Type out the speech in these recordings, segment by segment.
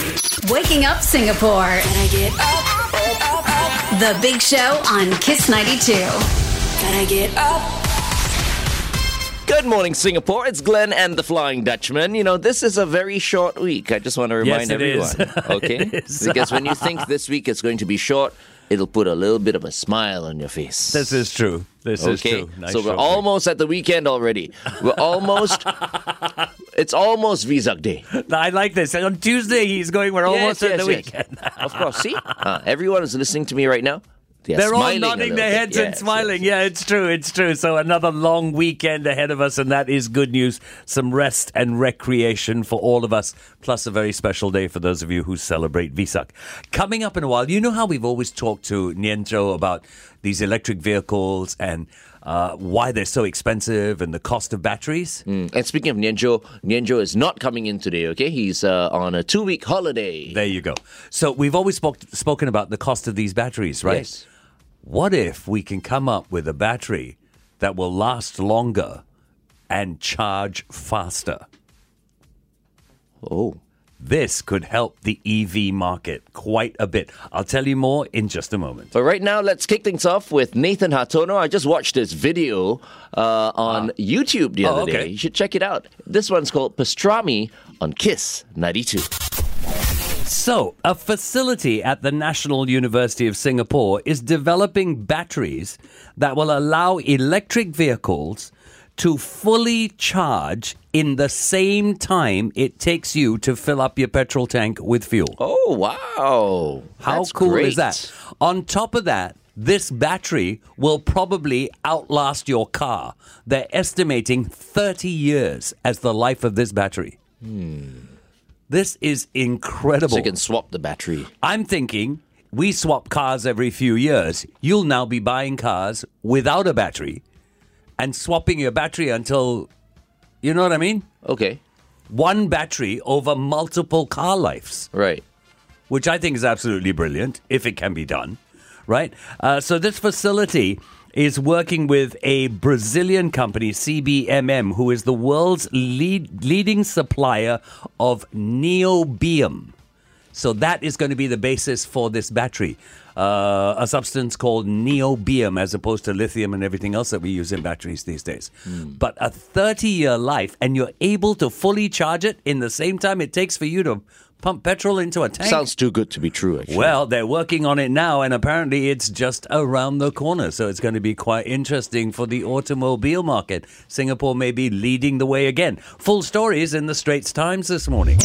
Waking Up Singapore. Gotta get up. The Big Show on Kiss 92. Gotta get up. Good morning, Singapore. It's Glenn and the Flying Dutchman. You know, this is a very short week. I just want to remind everyone. Okay? It is. Because when you think this week is going to be short, it'll put a little bit of a smile on your face. This is true. This is true. Nice so we're short almost at the weekend already. We're almost... It's almost Vesak Day. week. I like this. And on Tuesday, he's going, we're almost at the weekend. Of course. See? Everyone is listening to me right now. They're all nodding their heads and smiling. Yeah, it's true. It's true. So another long weekend ahead of us, and that is good news. Some rest and recreation for all of us, plus a very special day for those of you who celebrate Vesak. Coming up in a while, you know how we've always talked to Nian Zhou about these electric vehicles and why they're so expensive and the cost of batteries? And speaking of Nian Zhou is not coming in today, okay? He's on a 2-week holiday. There you go. So we've always spoken about the cost of these batteries, right? Yes. What if we can come up with a battery that will last longer and charge faster? Oh. This could help the EV market quite a bit. I'll tell you more in just a moment. But right now, let's kick things off with Nathan Hartono. I just watched this video on YouTube the other day. You should check it out. This one's called Pastrami on Kiss 92. So, a facility at the National University of Singapore is developing batteries that will allow electric vehicles to fully charge in the same time it takes you to fill up your petrol tank with fuel. Oh, wow. How That's cool great. is that? On top of that, this battery will probably outlast your car. They're estimating 30 years as the life of this battery. This is incredible. So you can swap the battery. I'm thinking we swap cars every few years. You'll now be buying cars without a battery and swapping your battery until, you know what I mean? Okay. One battery over multiple car lives, Right. which I think is absolutely brilliant if it can be done, right? So this facility is working with a Brazilian company, CBMM, who is the world's leading supplier of neobium. So that is going to be the basis for this battery, a substance called neobium, as opposed to lithium and everything else that we use in batteries these days. But a 30-year life, and you're able to fully charge it in the same time it takes for you to pump petrol into a tank. Sounds too good to be true, actually. Well, they're working on it now, and apparently it's just around the corner. So it's going to be quite interesting for the automobile market. Singapore may be leading the way again. Full stories in the Straits Times this morning.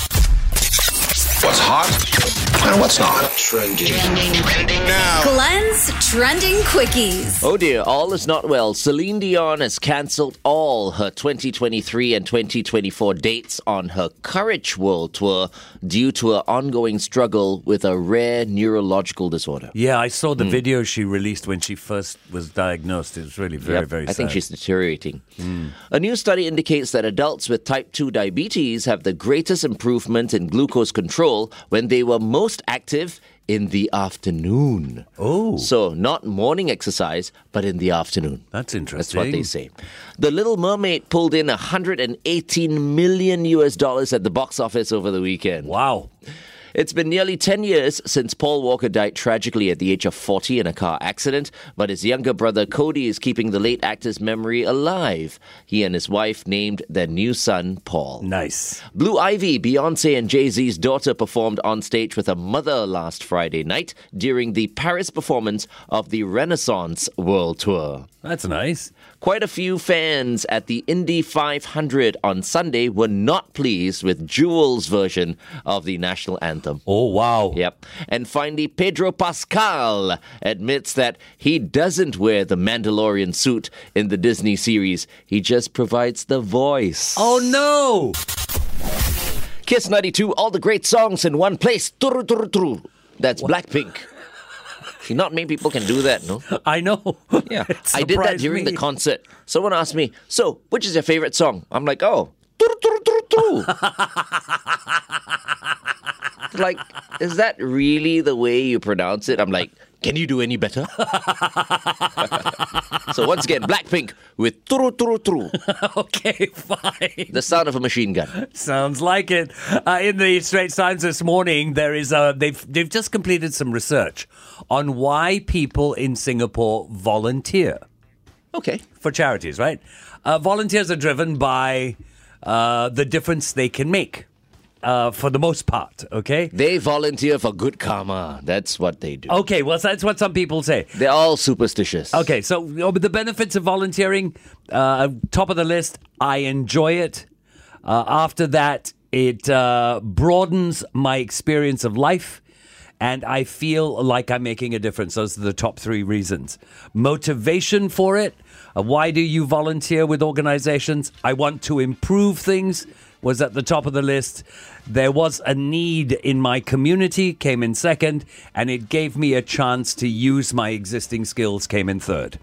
What's hot and what's not. Trending now. Glenn's Trending Quickies. Oh dear, all is not well. Celine Dion has cancelled all her 2023 and 2024 dates on her Courage World Tour due to her ongoing struggle with a rare neurological disorder. Yeah, I saw the video she released when she first was diagnosed. It was really very I sad. think she's deteriorating. A new study indicates that adults with type 2 diabetes have the greatest improvement in glucose control when they were most active in the afternoon. Oh. So not morning exercise, but in the afternoon. That's That's interesting. what they say. The Little Mermaid pulled in $118 million at the box office over the weekend. Wow. It's been nearly 10 years since Paul Walker died tragically at the age of 40 in a car accident, but his younger brother Cody is keeping the late actor's memory alive. He and his wife named their new son Paul. Nice. Blue Ivy, Beyonce and Jay-Z's daughter, performed on stage with her mother last Friday night during the Paris performance of the Renaissance World Tour. That's nice. Quite a few fans at the Indy 500 on Sunday were not pleased with Jewel's version of the national anthem. Oh, wow. Yep. And finally, Pedro Pascal admits that he doesn't wear the Mandalorian suit in the Disney series. He just provides the voice. Oh, no. Kiss 92, all the great songs in one place. Turu, turu, turu. That's Blackpink. See, not many people can do that, no? I know. Yeah. It I did that surprised during me. the concert. Someone asked me, so, which is your favorite song? I'm like, oh, turu, turu, turu, turu. Like, is that really the way you pronounce it? I'm like, can you do any better? So once again, Blackpink with Turu Turu Turu. Okay, fine. The sound of a machine gun. Sounds like it. In the Straits Times this morning, there is they've just completed some research on why people in Singapore volunteer Okay. for charities. Right? Volunteers are driven by the difference they can make. For the most part, okay? They volunteer for good karma. That's what they do. Okay, well, that's what some people say. They're all superstitious. Okay, so the benefits of volunteering, top of the list, I enjoy it. After that, it broadens my experience of life, and I feel like I'm making a difference. Those are the top 3 reasons. Motivation for it. Why do you volunteer with organizations? I want to improve things. Was at the top of the list. There was a need in my community, came in second, and it gave me a chance to use my existing skills, came in third.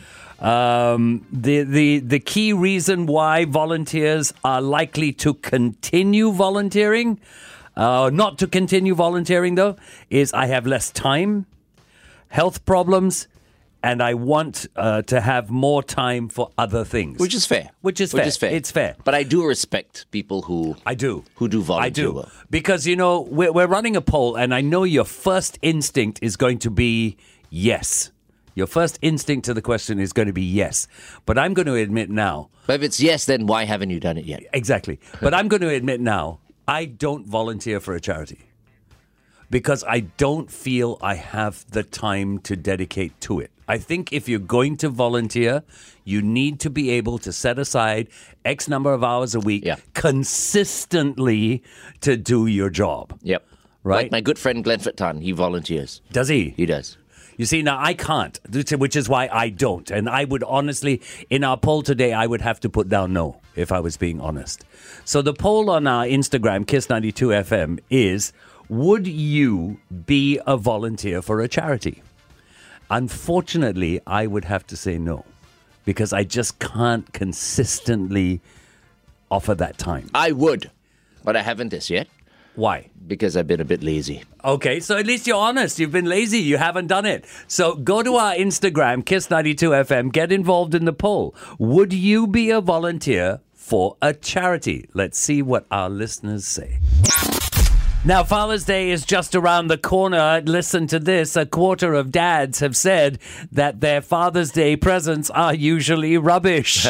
The key reason why volunteers are likely to continue volunteering, not to continue volunteering though, is I have less time, health problems, and I want to have more time for other things. Which is fair. It's fair. But I do respect people who do volunteer work. Because, you know, we're running a poll, and I know your first instinct is going to be yes. Your first instinct to the question is going to be yes. But I'm going to admit now. But if it's yes, then why haven't you done it yet? Exactly. But I'm going to admit now, I don't volunteer for a charity. Because I don't feel I have the time to dedicate to it. I think if you're going to volunteer, you need to be able to set aside X number of hours a week consistently to do your job. Yep. Right? Like my good friend Glenford Tan, he volunteers. Does he? He does. You see, now I can't, which is why I don't. And I would honestly, in our poll today, I would have to put down no, if I was being honest. So the poll on our Instagram, Kiss92FM, is, would you be a volunteer for a charity? Unfortunately, I would have to say no, because I just can't consistently offer that time. I would, but I haven't this yet. Why? Because I've been a bit lazy. Okay, so at least you're honest. You've been lazy. You haven't done it. So go to our Instagram, Kiss92FM, get involved in the poll. Would you be a volunteer for a charity? Let's see what our listeners say. Now, Father's Day is just around the corner. Listen to this. 1/4 of dads have said that their Father's Day presents are usually rubbish.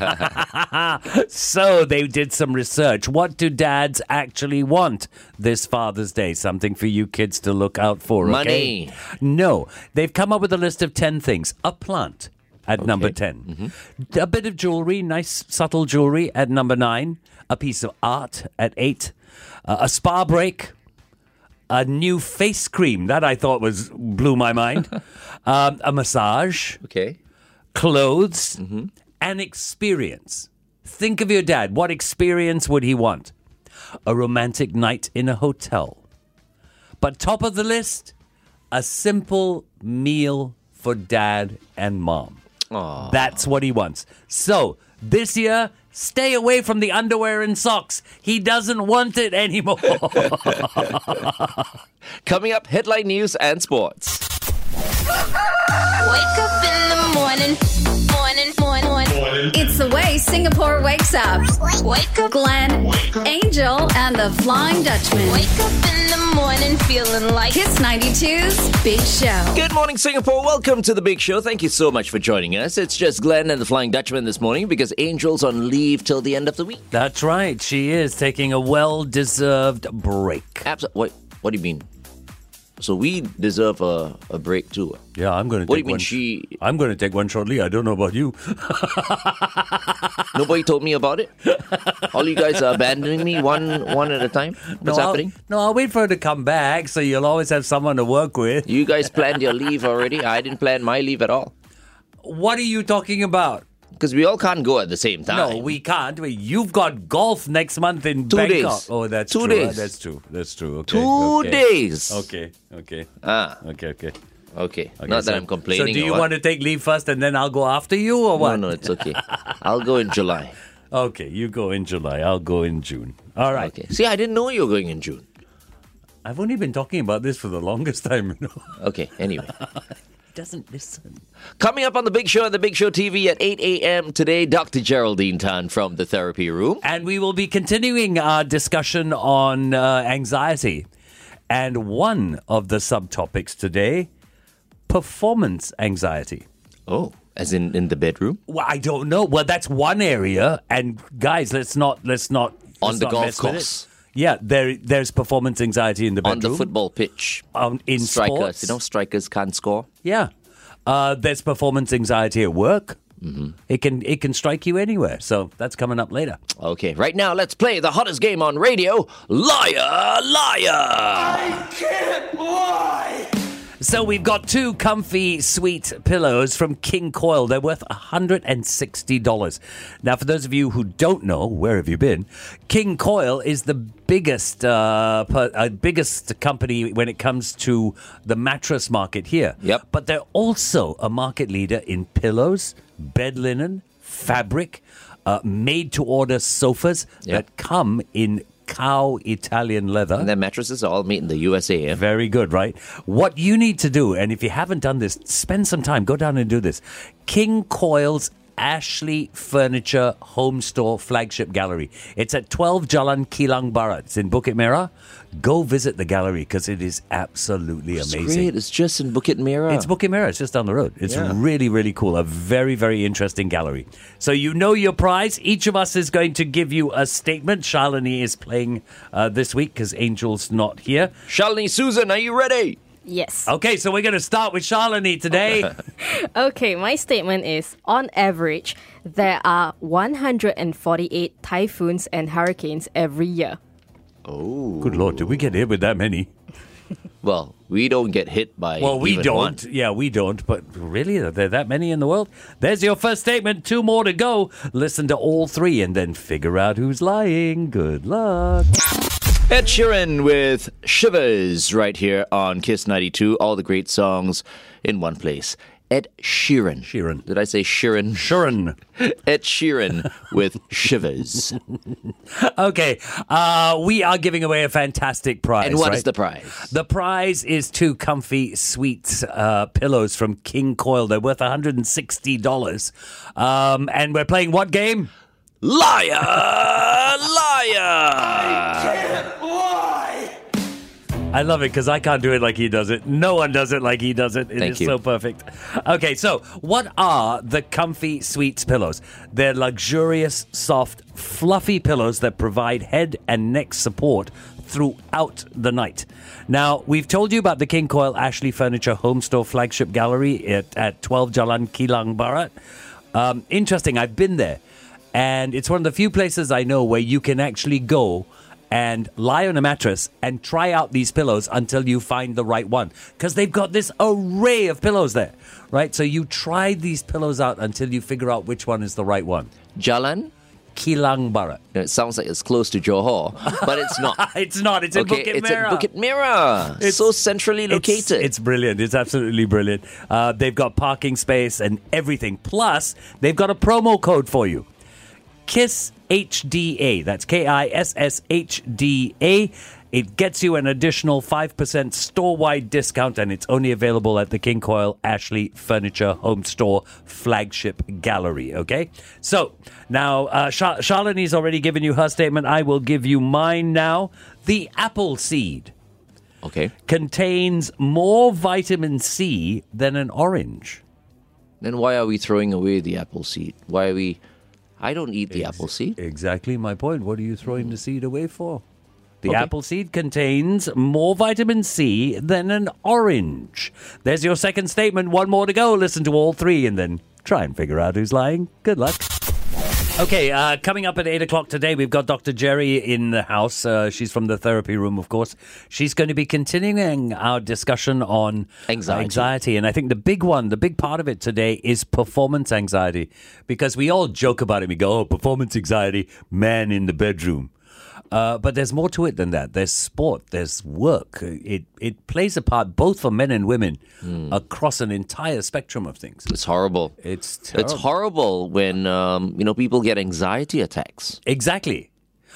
So they did some research. What do dads actually want this Father's Day? Something for you kids to look out for, okay? Money. No. They've come up with a list of 10 things. A plant at number 10. A bit of jewelry, nice subtle jewelry at number 9. A piece of art at 8. A spa break, a new face cream that I thought blew my mind, a massage, clothes, an experience. Think of your dad. What experience would he want? A romantic night in a hotel. But top of the list, a simple meal for dad and mom. Aww. That's what he wants. So this year, stay away from the underwear and socks. He doesn't want it anymore. Coming up, headline news and sports. Wake up in the morning. It's the way Singapore wakes up. Wake up, Glenn, Angel, and the Flying Dutchman. Wake up in the morning feeling like Kiss 92's Big Show. Good morning, Singapore. Welcome to the Big Show. Thank you so much for joining us. It's just Glenn and the Flying Dutchman this morning because Angel's on leave till the end of the week. That's right. She is taking a well-deserved break. Wait, what do you mean? So we deserve a break too. Yeah, I'm going to take one. What do you mean she... I'm going to take one shortly. I don't know about you. Nobody told me about it? All you guys are abandoning me one at a time? What's happening? I'll wait for her to come back so you'll always have someone to work with. You guys planned your leave already? I didn't plan my leave at all. What are you talking about? Because we all can't go at the same time. No, we can't. You've got golf next month in 2 Bangkok. days. Oh, that's 2 true. days. That's true. Okay. 2 days. Okay. Okay. Okay. Not that I'm complaining. So do you want to take leave first and then I'll go after you or what? No, it's okay. I'll go in July. Okay, you go in July. I'll go in June. All right. Okay. See, I didn't know you were going in June. I've only been talking about this for the longest time. Okay, anyway. Doesn't listen. Coming up on The Big Show and The Big Show TV at 8 a.m. today, Dr. Geraldine Tan from The Therapy Room. And we will be continuing our discussion on anxiety. And one of the subtopics today, performance anxiety. Oh, as in the bedroom? Well, I don't know. Well, that's one area. And guys, let's not On the not golf mess with it. course. Yeah, there's performance anxiety in the bedroom. On the football pitch. In Strikers. sports. Strikers can't score. Yeah. There's performance anxiety at work. Mm-hmm. It can strike you anywhere. So that's coming up later. Okay, right now let's play the hottest game on radio, Liar, Liar. I can't lie! So we've got 2 comfy, sweet pillows from King Coil. They're worth $160. Now, for those of you who don't know, where have you been? King Coil is the biggest company when it comes to the mattress market here. Yep. But they're also a market leader in pillows, bed linen, fabric, made-to-order sofas that come in cow Italian leather. And their mattresses are all made in the USA. Eh? Very good, right? What you need to do, and if you haven't done this, spend some time, go down and do this. King Coil's Ashley Furniture Home Store Flagship Gallery. It's at 12 Jalan Kilang Barat. It's in Bukit Merah. Go visit the gallery because it is absolutely amazing. It's great. It's just in Bukit Merah. It's Bukit Merah. It's just down the road. It's really, really cool. A very, very interesting gallery. So you know your prize. Each of us is going to give you a statement. Shalini is playing this week because Angel's not here. Shalini, Susan, are you ready? Yes. Okay, so we're going to start with Shalini today. Okay, my statement is, on average, there are 148 typhoons and hurricanes every year. Oh. Good Lord, did we get hit with that many? Well, we don't get hit by Well, we even don't. one. Yeah, we don't. But really, are there that many in the world? There's your first statement. 2 more to go. Listen to all 3 and then figure out who's lying. Good luck. Ed Sheeran with Shivers right here on Kiss 92. All the great songs in one place. Ed Sheeran. Sheeran. Did I say Sheeran? Sheeran. Ed Sheeran with Shivers. Okay, we are giving away a fantastic prize. And what right? is the prize? The prize is 2 comfy, sweet pillows from King Coil. They're worth $160. And we're playing what game? Liar! Liar! Can't lie! I love it because I can't do it like he does it. No one does it like he does it. It Thank is you. so perfect. Okay, so what are the Comfy Sweets pillows? They're luxurious, soft, fluffy pillows that provide head and neck support throughout the night. Now, we've told you about the King Coil Ashley Furniture Home Store Flagship Gallery at 12 Jalan Kilang Barat. Interesting, I've been there. And it's one of the few places I know where you can actually go and lie on a mattress and try out these pillows until you find the right one. Because they've got this array of pillows there, right? So you try these pillows out until you figure out which one is the right one. Jalan? Kilang Barat. It sounds like it's close to Johor, but it's not. It's not. It's in Okay, Bukit it's Merah. at Bukit Merah. It's so centrally located. It's brilliant. It's absolutely brilliant. They've got parking space and everything. Plus, they've got a promo code for you. KISS HDA. That's KISSHDA. It gets you an additional 5% store-wide discount, and it's only available at the King Coil Ashley Furniture Home Store Flagship Gallery, okay? So, now, Shalini's already given you her statement. I will give you mine now. The apple seed Okay. contains more vitamin C than an orange. Then why are we throwing away the apple seed? Why are we... I don't eat the apple seed. Exactly my point. What are you throwing the seed away for? The Okay. apple seed contains more vitamin C than an orange. There's your second statement. 1 more to go. Listen to all 3 and then try and figure out who's lying. Good luck. Okay, coming up at 8 o'clock today, we've got Dr. Jerry in the house. She's from the therapy room, of course. She's going to be continuing our discussion on anxiety. And I think the big part of it today is performance anxiety. Because we all joke about it. We go, oh, performance anxiety, man in the bedroom. But there's more to it than that. There's sport, there's work. It plays a part both for men and women across an entire spectrum of things. It's horrible. It's terrible. It's horrible when people get anxiety attacks. Exactly.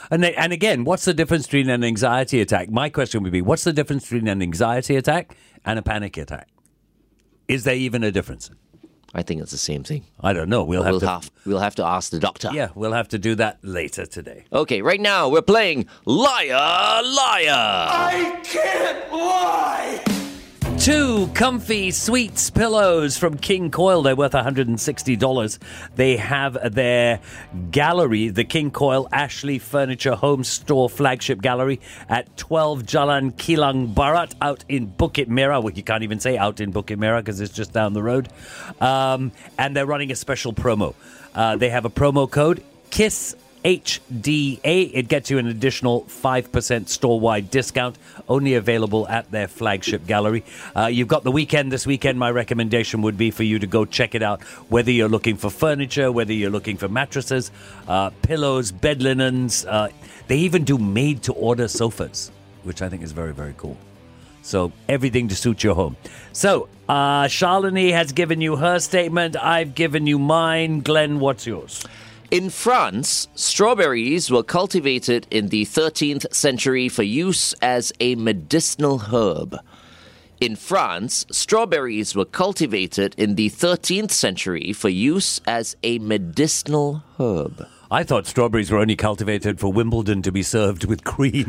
And again, what's the difference between an anxiety attack? My question would be, what's the difference between an anxiety attack and a panic attack? Is there even a difference? I think it's the same thing. I don't know. We'll have to ask the doctor. Yeah, we'll have to do that later today. Okay, right now we're playing Liar, Liar. I can't lie! 2 comfy sweets pillows from King Coil. They're worth $160. They have their gallery, the King Coil Ashley Furniture Home Store flagship gallery at 12 Jalan Kilang Barat out in Bukit Merah. Well, you can't even say out in Bukit Merah because it's just down the road. And they're running a special promo. They have a promo code, KISS HDA. It gets you an additional 5% store-wide discount, only available at their flagship gallery. You've got the weekend this weekend. My recommendation would be for you to go check it out, whether you're looking for furniture, whether you're looking for mattresses, pillows, bed linens. They even do made-to-order sofas, which I think is very, very cool. So everything to suit your home. So Shalini has given you her statement. I've given you mine. Glenn, what's yours? In France, strawberries were cultivated in the 13th century for use as a medicinal herb. In France, strawberries were cultivated in the 13th century for use as a medicinal herb. I thought strawberries were only cultivated for Wimbledon to be served with cream.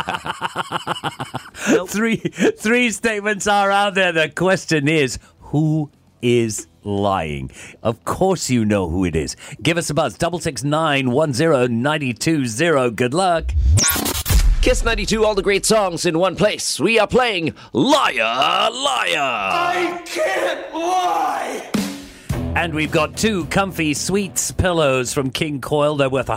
Nope. Three statements are out there. The question is, who is lying? Of course you know who it is. Give us a buzz, 669-10-920. Good luck. Kiss 92, all the great songs in one place. We are playing Liar, Liar. I can't lie! And we've got 2 comfy sweets pillows from King Coil. They're worth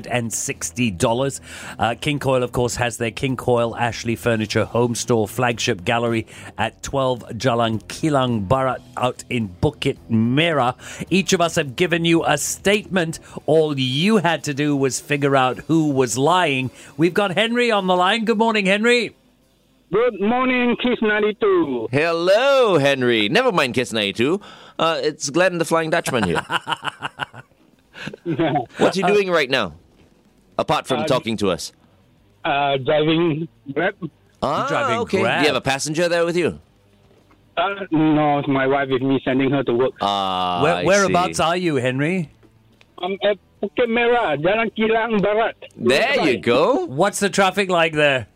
$160. King Coil, of course, has their King Coil Ashley Furniture Home Store flagship gallery at 12 Jalan Kilang Barat out in Bukit Merah. Each of us have given you a statement. All you had to do was figure out who was lying. We've got Henry on the line. Good morning, Henry. Good morning, Kiss 92. Hello, Henry. Never mind Kiss 92. It's Glenn the Flying Dutchman here. What are you doing right now? Apart from talking to us. Driving Grab. Driving okay. Grab. Do you have a passenger there with you? No, it's my wife with me sending her to work. Whereabouts are you, Henry? I'm at Bukit Merah, Jalan Kilang Barat. There you go. What's the traffic like there?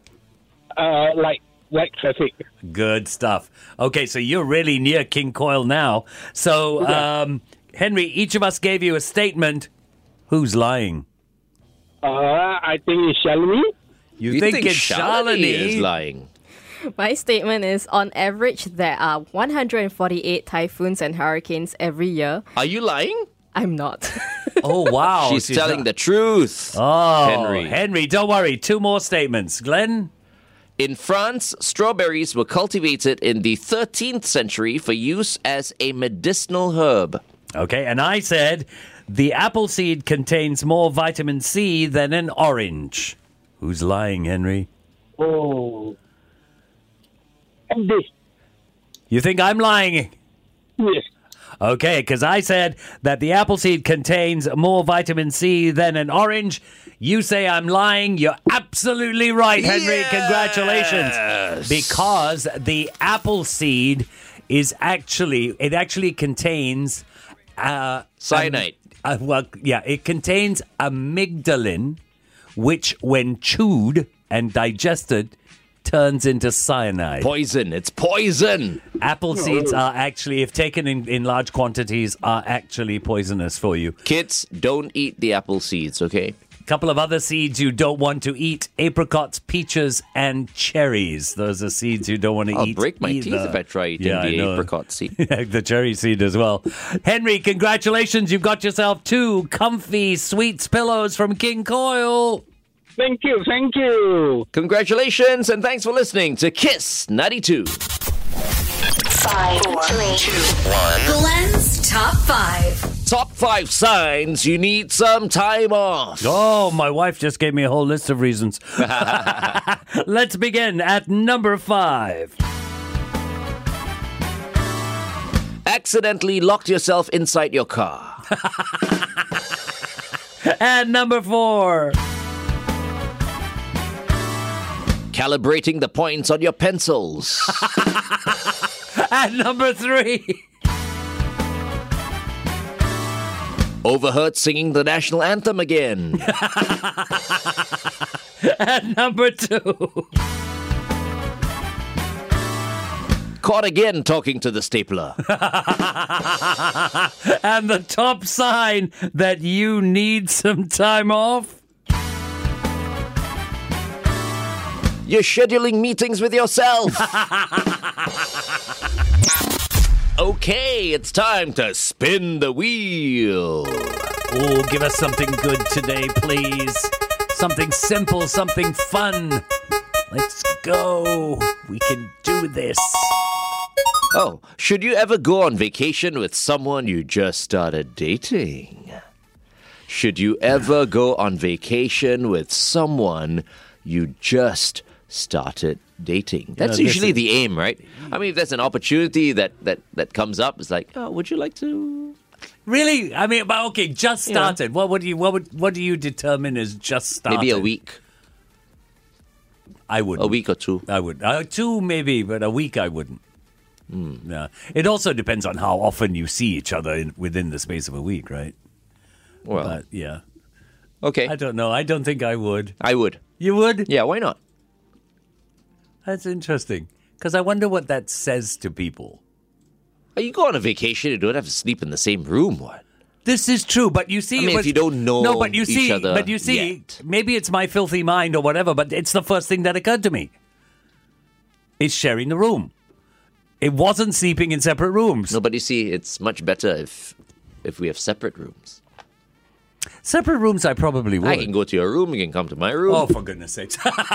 Light traffic. Good stuff. Okay, so you're really near King Coil now. So, Henry, each of us gave you a statement. Who's lying? I think it's Shalini. You think it's Shalini is Shalini? lying? My statement is, on average, there are 148 typhoons and hurricanes every year. Are you lying? I'm not. Oh, wow. She's telling the truth. Oh, Henry. Don't worry. 2 more statements. Glenn? In France, strawberries were cultivated in the 13th century for use as a medicinal herb. Okay, and I said the apple seed contains more vitamin C than an orange. Who's lying, Henry? Oh. And this. You think I'm lying? Yes. Okay, because I said that the apple seed contains more vitamin C than an orange. You say I'm lying. You're absolutely right, Henry. Yes! Congratulations. Because the apple seed is actually contains Cyanide. It contains amygdalin, which when chewed and digested turns into cyanide. Poison. It's poison. Apple seeds are actually, if taken in large quantities, are actually poisonous for you. Kids, don't eat the apple seeds, okay? A couple of other seeds you don't want to eat: apricots, peaches, and cherries. Those are seeds you don't want to eat. I'll break my teeth if I try eating the apricot seed. The cherry seed as well. Henry, congratulations. You've got yourself 2 comfy sweets pillows from King Coil. Thank you. Congratulations, and thanks for listening to Kiss 92. 5, 4, 3, 2, 1. Glenn's Top 5. Top 5 signs you need some time off. Oh, my wife just gave me a whole list of reasons. Let's begin at number 5. Accidentally locked yourself inside your car. And number 4. calibrating the points on your pencils. At number 3. Overheard singing the national anthem again. At number 2. Caught again talking to the stapler. And the top sign that you need some time off. You're scheduling meetings with yourself. Okay, it's time to spin the wheel. Oh, give us something good today, please. Something simple, something fun. Let's go. We can do this. Oh, should you ever go on vacation with someone you just started dating? Should you ever go on vacation with someone you just started dating? That's usually the aim, right? I mean, if there's an opportunity that comes up, it's like, oh, would you like to? Really? I mean, but okay, just started. What do you determine as just started? Maybe a week. I wouldn't. A week or two. I would. 2 maybe, but a week I wouldn't. No. It also depends on how often you see each other within the space of a week, right? Well, But yeah. okay. I don't know. I don't think I would. I would. You would? Yeah, why not? That's interesting. Because I wonder what that says to people. You go on a vacation, you don't have to sleep in the same room, what? This is true, but you see... I mean, if you don't know each other But you see, yet. maybe it's my filthy mind or whatever, but it's the first thing that occurred to me. It's sharing the room. It wasn't sleeping in separate rooms. No, but you see, it's much better if we have separate rooms. Separate rooms I probably would. I can go to your room, you can come to my room. Oh, for goodness sakes.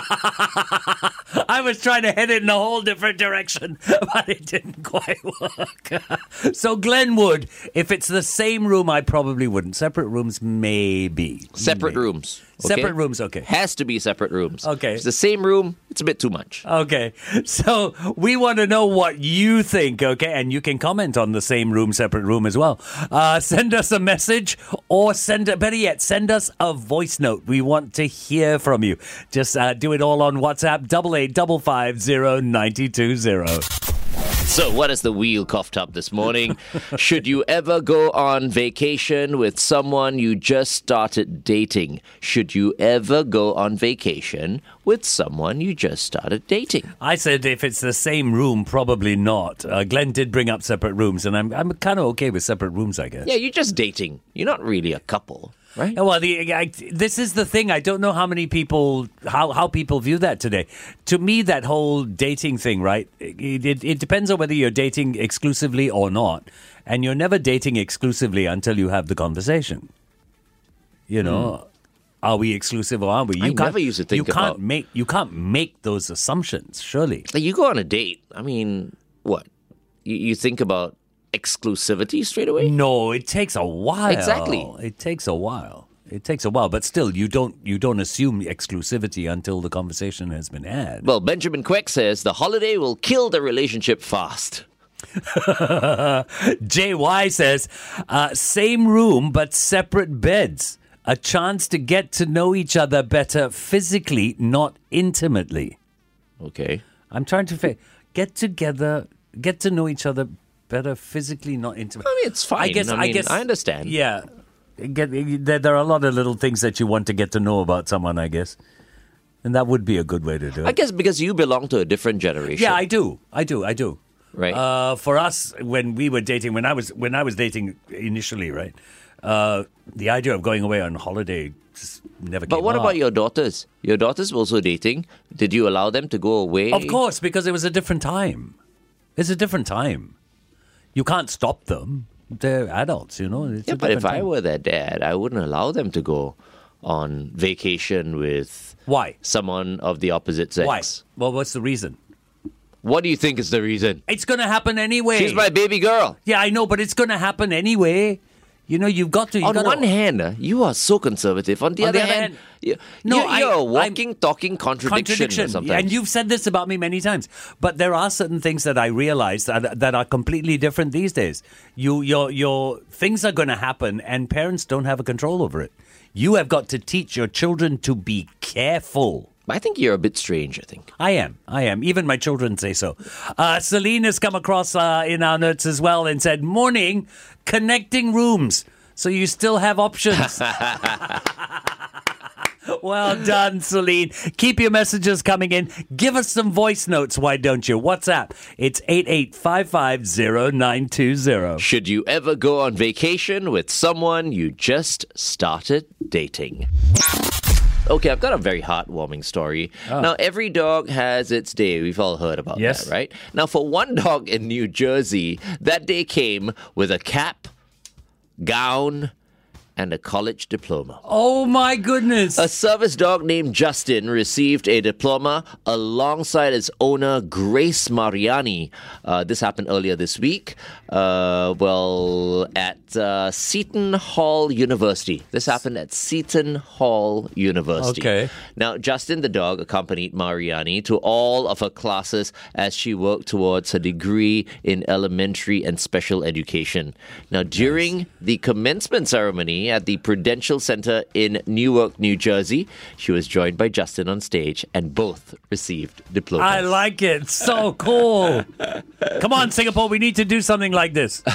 I was trying to head it in a whole different direction, but it didn't quite work. So Glenwood, if it's the same room, I probably wouldn't. Separate rooms, maybe. Separate rooms. Okay? Separate rooms, okay. Has to be separate rooms. Okay. If it's the same room, it's a bit too much. Okay, so we want to know what you think, okay? And you can comment on the same room, separate room as well. Send us a message or better yet, send us a voice note. We want to hear from you. Just do it all on WhatsApp, 88550920. So, what has the wheel coughed up this morning? Should you ever go on vacation with someone you just started dating? Should you ever go on vacation with someone you just started dating? I said if it's the same room, probably not. Glenn did bring up separate rooms, and I'm kind of okay with separate rooms, I guess. Yeah, you're just dating. You're not really a couple. Right? Well, this is the thing. I don't know how many people, how people view that today. To me, that whole dating thing, right? It depends on whether you're dating exclusively or not. And you're never dating exclusively until you have the conversation. You know, are we exclusive or aren't we? I never used to think about... You can't make those assumptions, surely. You go on a date. I mean, what? You think about exclusivity straight away? No, it takes a while. Exactly. It takes a while. But still, you don't assume exclusivity until the conversation has been had. Well, Benjamin Quek says the holiday will kill the relationship fast. JY says, same room but separate beds. A chance to get to know each other better physically, not intimately. Okay. I'm trying to get together, get to know each other better physically, not intimately. I mean, it's fine. I guess I understand. Yeah. There are a lot of little things that you want to get to know about someone, I guess. And that would be a good way to do it. I guess because you belong to a different generation. Yeah, I do. Right. For us, when we were dating, when I was dating initially, right, the idea of going away on holiday just never came up. But what about your daughters? Your daughters were also dating. Did you allow them to go away? Of course, because it was a different time. It's a different time. You can't stop them. They're adults, you know. It's but if I were their dad, I wouldn't allow them to go on vacation with someone of the opposite sex. Why? Well, what's the reason? What do you think is the reason? It's going to happen anyway. She's my baby girl. Yeah, I know, but it's going to happen anyway. You know, you've got to... On one hand, you are so conservative. On the other hand, you're a walking, talking contradiction or sometimes. And you've said this about me many times. But there are certain things that I realize that are completely different these days. Your things are going to happen and parents don't have a control over it. You have got to teach your children to be careful. I think you're a bit strange, I think. I am. Even my children say so. Celine has come across in our notes as well and said, morning, connecting rooms. So you still have options. Well done, Celine. Keep your messages coming in. Give us some voice notes, why don't you? WhatsApp, it's 88550920. Should you ever go on vacation with someone you just started dating? Okay, I've got a very heartwarming story. Now, every dog has its day. We've all heard about that, right? Now, for one dog in New Jersey, that day came with a cap, gown, and a college diploma. Oh, my goodness. A service dog named Justin received a diploma alongside its owner, Grace Mariani. This happened earlier this week. At Seton Hall University. This happened at Seton Hall University. Okay. Now, Justin, the dog, accompanied Mariani to all of her classes as she worked towards her degree in elementary and special education. Now, during the commencement ceremony at the Prudential Center in Newark, New Jersey, she was joined by Justin on stage, and both received diplomas. I like it. So cool. Come on, Singapore. We need to do something like this.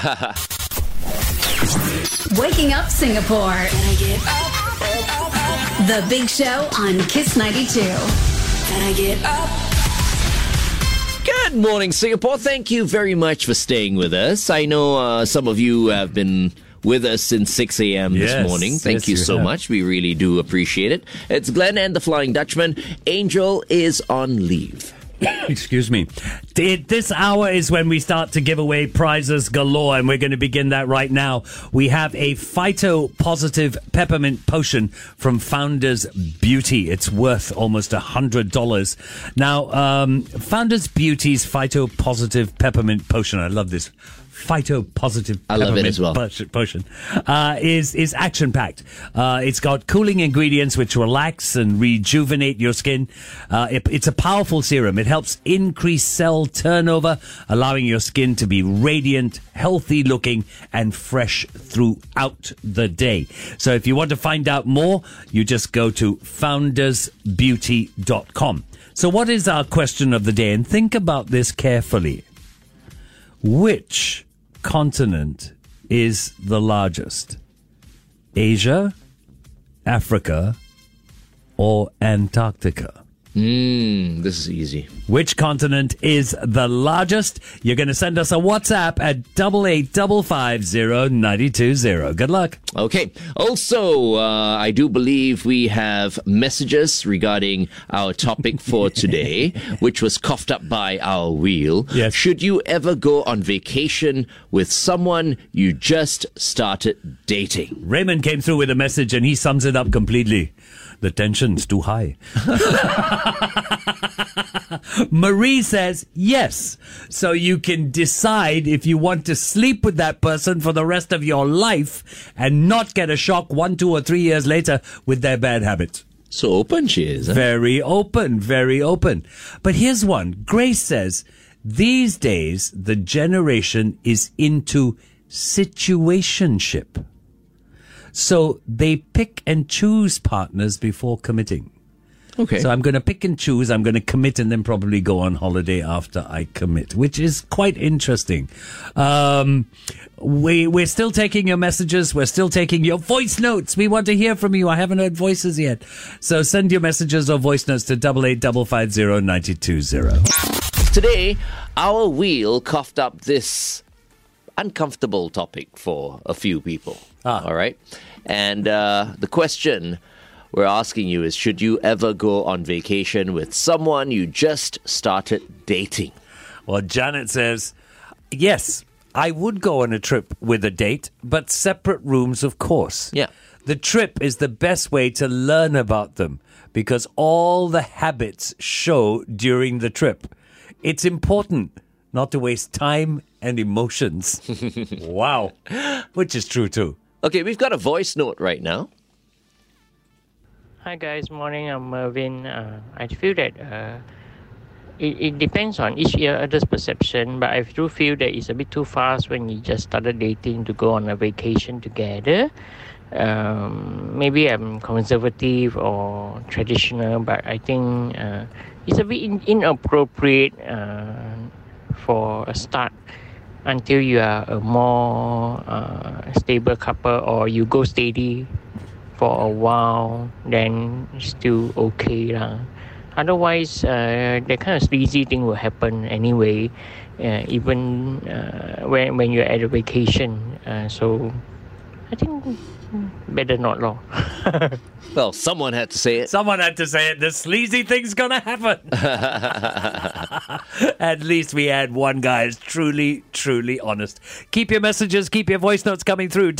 Waking up Singapore. Can I get up? The Big Show on Kiss 92. Can I get up? Good morning, Singapore. Thank you very much for staying with us. I know some of you have been with us since 6 a.m. this morning. Thank you so much. We really do appreciate it. It's Glenn and the Flying Dutchman. Angel is on leave. Excuse me. This hour is when we start to give away prizes galore, and we're going to begin that right now. We have a phyto-positive peppermint potion from Founders Beauty. It's worth almost $100. Now, Founders Beauty's phyto-positive peppermint potion, I love this, phyto-positive I love it as well. potion is action-packed. It's got cooling ingredients which relax and rejuvenate your skin. It's a powerful serum. It helps increase cell turnover, allowing your skin to be radiant, healthy-looking, and fresh throughout the day. So if you want to find out more, you just go to foundersbeauty.com. So what is our question of the day? And think about this carefully. Which continent is the largest? Asia, Africa, or Antarctica? This is easy. Which continent is the largest? You're going to send us a WhatsApp at 88550920. Good luck. Okay. Also, I do believe we have messages regarding our topic for today, which was coughed up by our wheel. Yes. Should you ever go on vacation with someone you just started dating? Raymond came through with a message and he sums it up completely. The tension's too high. Marie says yes. So you can decide if you want to sleep with that person for the rest of your life and not get a shock 1, 2, or 3 years later with their bad habits. So open she is. Huh? Very open, very open. But here's one. Grace says, these days the generation is into situationship. So they pick and choose partners before committing. Okay. So I'm going to pick and choose, I'm going to commit, and then probably go on holiday after I commit, which is quite interesting. We're still taking your messages. We're still taking your voice notes. We want to hear from you. I haven't heard voices yet. So send your messages or voice notes to 88550920. Today, our wheel coughed up this uncomfortable topic for a few people. All right. And the question we're asking you is, should you ever go on vacation with someone you just started dating? Well, Janet says, yes, I would go on a trip with a date, but separate rooms, of course. Yeah. The trip is the best way to learn about them because all the habits show during the trip. It's important not to waste time and emotions. Wow. Which is true too. Okay, we've got a voice note right now. Hi guys, morning. I'm Mervin. I feel that it depends on each other's perception, but I do feel that it's a bit too fast when you just started dating to go on a vacation together. maybe I'm conservative or traditional, but I think it's a bit inappropriate for a start until you are a more stable couple or you go steady for a while, then it's still okay lah. Otherwise, that kind of sleazy thing will happen anyway, even when you're at a vacation. So I think better not long. Well, someone had to say it. Someone had to say it. The sleazy thing's gonna happen. At least we had one guy who's truly, truly honest. Keep your messages, keep your voice notes coming through.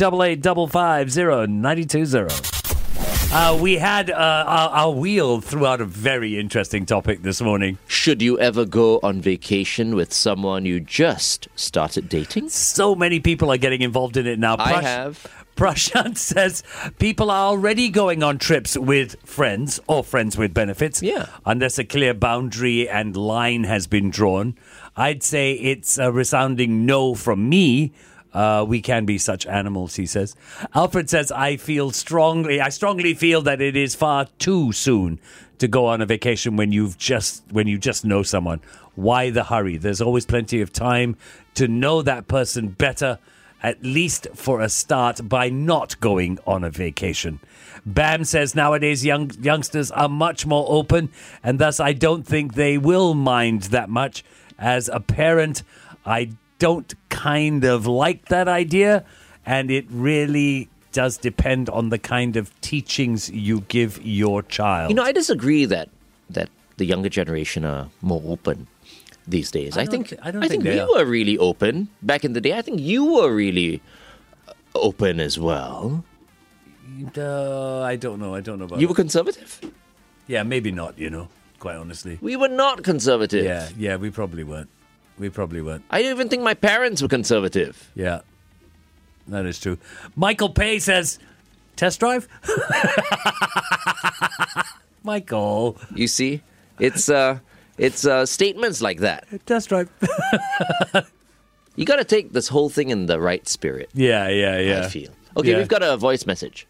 88550920. We had our wheel threw out a very interesting topic this morning. Should you ever go on vacation with someone you just started dating? So many people are getting involved in it now. I have. Prashant says people are already going on trips with friends or friends with benefits. Yeah. Unless a clear boundary and line has been drawn. I'd say it's a resounding no from me. We can be such animals, he says. Alfred says, I strongly feel that it is far too soon to go on a vacation when you just know someone. Why the hurry? There's always plenty of time to know that person better, at least for a start, by not going on a vacation. Bam says nowadays youngsters are much more open, and thus I don't think they will mind that much. As a parent, I don't kind of like that idea, and it really does depend on the kind of teachings you give your child. You know, I disagree that the younger generation are more open these days. I think we were really open back in the day. I think you were really open as well. I don't know about You were conservative? Yeah, maybe not, quite honestly. We were not conservative. Yeah, we probably weren't. I don't even think my parents were conservative. Yeah, that is true. Michael Pay says, test drive? Michael. You see, it's statements like that. Test drive. You got to take this whole thing in the right spirit. Yeah. I feel. Okay, we've got a voice message.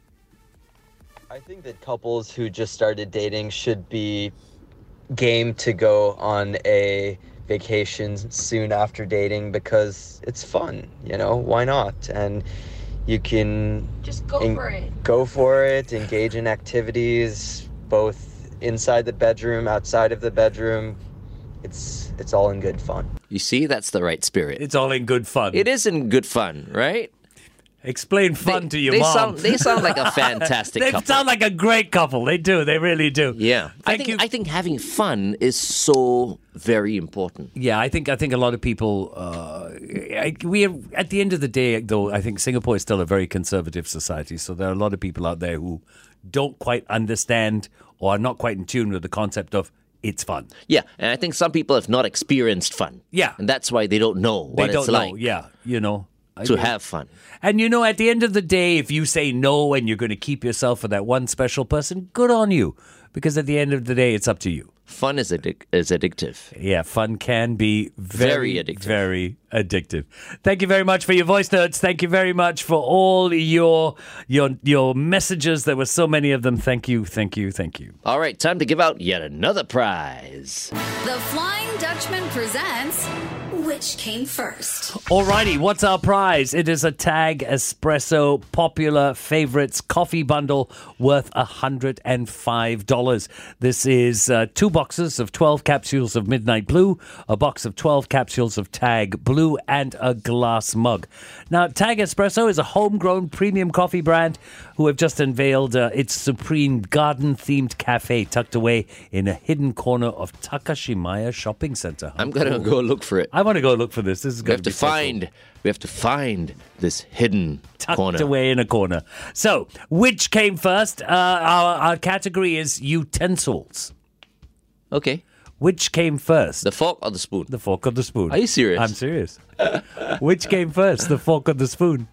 I think that couples who just started dating should be game to go on a vacation soon after dating because it's fun, why not? And you can just go for it, engage in activities both inside the bedroom, outside of the bedroom. It's all in good fun. You see, that's the right spirit. It's all in good fun. It is in good fun, right? Explain fun to your mom. They sound like a fantastic couple. They sound like a great couple. They do. They really do. Yeah. I think having fun is so very important. Yeah, I think a lot of people. We are, at the end of the day, though, I think Singapore is still a very conservative society. So there are a lot of people out there who don't quite understand or are not quite in tune with the concept of it's fun. Yeah, and I think some people have not experienced fun. Yeah, and that's why they don't know what it's like. Yeah, to have fun. And at the end of the day, if you say no and you're going to keep yourself for that one special person, good on you. Because at the end of the day, it's up to you. Fun is addictive. Yeah, fun can be very addictive. Very addictive. Thank you very much for your voice notes. Thank you very much for all your messages. There were so many of them. Thank you. All right, time to give out yet another prize. The Flying Dutchman presents Which Came First? Alrighty, what's our prize? It is a Tag Espresso Popular Favorites coffee bundle worth $105. This is 2 boxes of 12 capsules of Midnight Blue, a box of 12 capsules of Tag Blue, and a glass mug. Now, Tag Espresso is a homegrown premium coffee brand who have just unveiled its supreme garden-themed cafe tucked away in a hidden corner of Takashimaya Shopping Center. I'm going to go look for it. I want to go look for this. This is going to be We have to find this hidden corner. Tucked away in a corner. So, which came first? Our category is utensils. Okay. Which came first? The fork or the spoon? The fork or the spoon. Are you serious? I'm serious. Which came first? The fork or the spoon?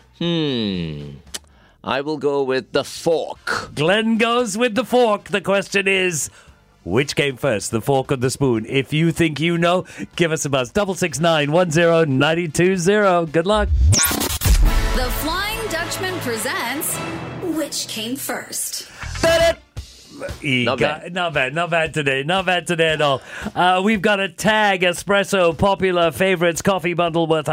I will go with the fork. Glenn goes with the fork. The question is, which came first, the fork or the spoon? If you think you know, give us a buzz. 669 10 920. Good luck. The Flying Dutchman Dutchman presents Which Came First? Not bad. Not bad today. Not bad today at all. We've got a Tag Espresso Popular Favorites coffee bundle worth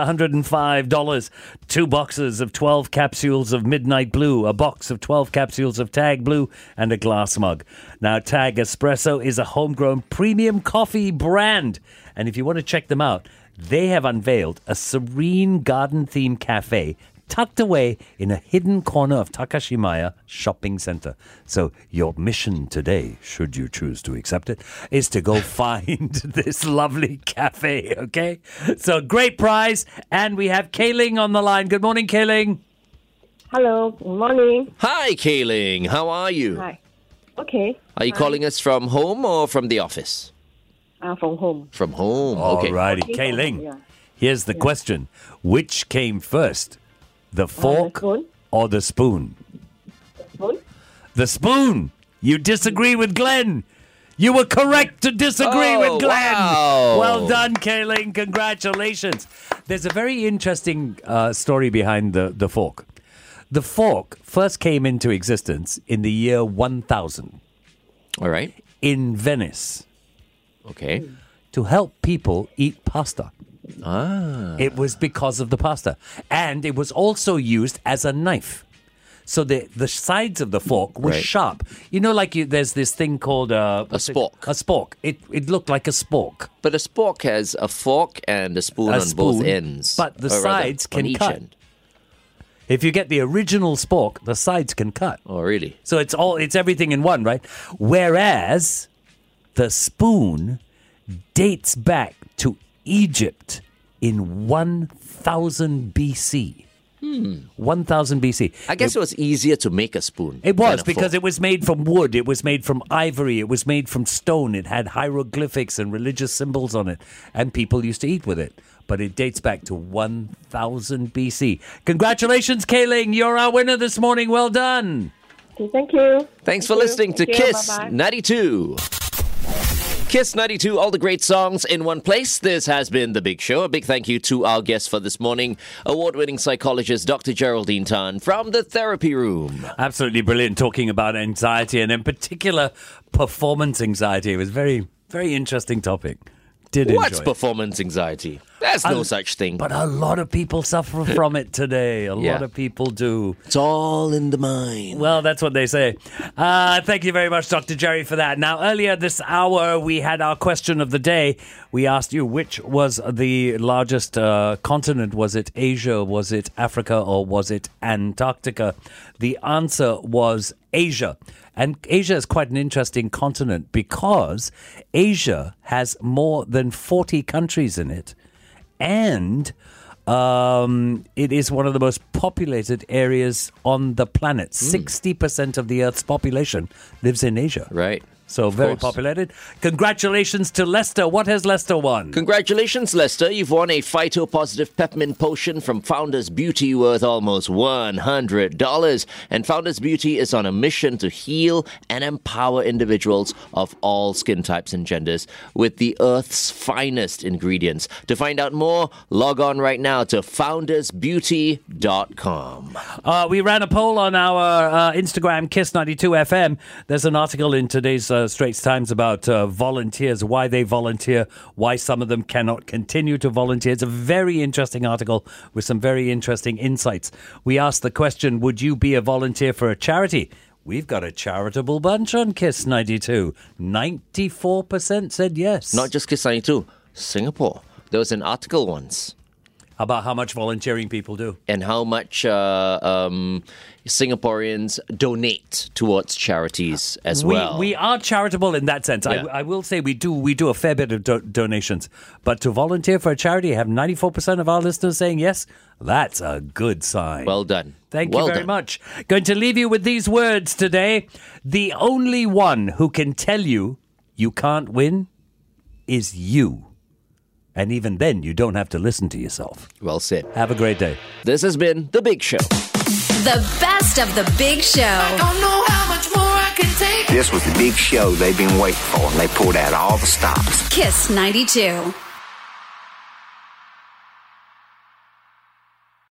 $105. 2 boxes of 12 capsules of Midnight Blue, a box of 12 capsules of Tag Blue, and a glass mug. Now, Tag Espresso is a homegrown premium coffee brand. And if you want to check them out, they have unveiled a serene garden-themed cafe tucked away in a hidden corner of Takashimaya Shopping Center. So your mission today, should you choose to accept it, is to go find this lovely cafe, okay? So great prize, and we have Kayling on the line. Good morning, Kayling. Hello, good morning. Hi, Kayling. How are you? Hi. Okay. Are you calling us from home or from the office? From home. From home, okay. Alrighty, Kayling. Here's the question. Which came first? The fork or the spoon? Spoon? The spoon. You disagree with Glenn. You were correct to disagree with Glenn. Wow. Well done, Kayling. Congratulations. There's a very interesting story behind the fork. The fork first came into existence in the year 1000. All right. In Venice. Okay. To help people eat pasta. Ah. It was because of the pasta. And it was also used as a knife. So the sides of the fork were sharp. You know, like there's this thing called... a spork. A spork. It looked like a spork. But a spork has a fork and a spoon on both ends. But the sides can cut. End. If you get the original spork, the sides can cut. Oh, really? So it's everything in one, right? Whereas the spoon dates back to Egypt in 1000 BC. 1000 BC. I guess it was easier to make a spoon. It was because it was made from wood. It was made from ivory. It was made from stone. It had hieroglyphics and religious symbols on it. And people used to eat with it. But it dates back to 1000 BC. Congratulations, Kayling. You're our winner this morning. Well done. Okay, thank you. Thanks for listening to Kiss Bye-bye. 92. Kiss 92, all the great songs in one place. This has been The Big Show. A big thank you to our guest for this morning, award-winning psychologist Dr. Geraldine Tan from the Therapy Room. Absolutely brilliant, talking about anxiety and in particular performance anxiety. It was very, very interesting topic. What's performance anxiety? There's no such thing. But a lot of people suffer from it today. A lot of people do. It's all in the mind. Well, that's what they say. Thank you very much, Dr. Jerry, for that. Now, earlier this hour, we had our question of the day. We asked you which was the largest continent. Was it Asia, was it Africa, or was it Antarctica? The answer was Asia. And Asia is quite an interesting continent because Asia has more than 40 countries in it. And it is one of the most populated areas on the planet. 60% of the Earth's population lives in Asia. Right. So very populated. Congratulations to Lester. What has Lester won? Congratulations, Lester. You've won a phytopositive peppermint potion from Founders Beauty worth almost $100. And Founders Beauty is on a mission to heal and empower individuals of all skin types and genders with the Earth's finest ingredients. To find out more, log on right now to foundersbeauty.com. We ran a poll on our Instagram, Kiss92FM. There's an article in today's Straits Times about volunteers, why they volunteer, why some of them cannot continue to volunteer. It's a very interesting article with some very interesting insights. We asked the question, would you be a volunteer for a charity? We've got a charitable bunch on Kiss 92. 94% said yes. Not just Kiss 92, Singapore. There was an article once about how much volunteering people do and how much Singaporeans donate towards charities as well. We are charitable in that sense. Yeah. I will say we do a fair bit of donations, but to volunteer for a charity, have 94% of our listeners saying yes. That's a good sign. Well done. Thank you very much. Going to leave you with these words today. The only one who can tell you you can't win is you. And even then, you don't have to listen to yourself. Well said. Have a great day. This has been The Big Show. The best of The Big Show. I don't know how much more I can take. This was the big show they've been waiting for, and they pulled out all the stops. Kiss 92.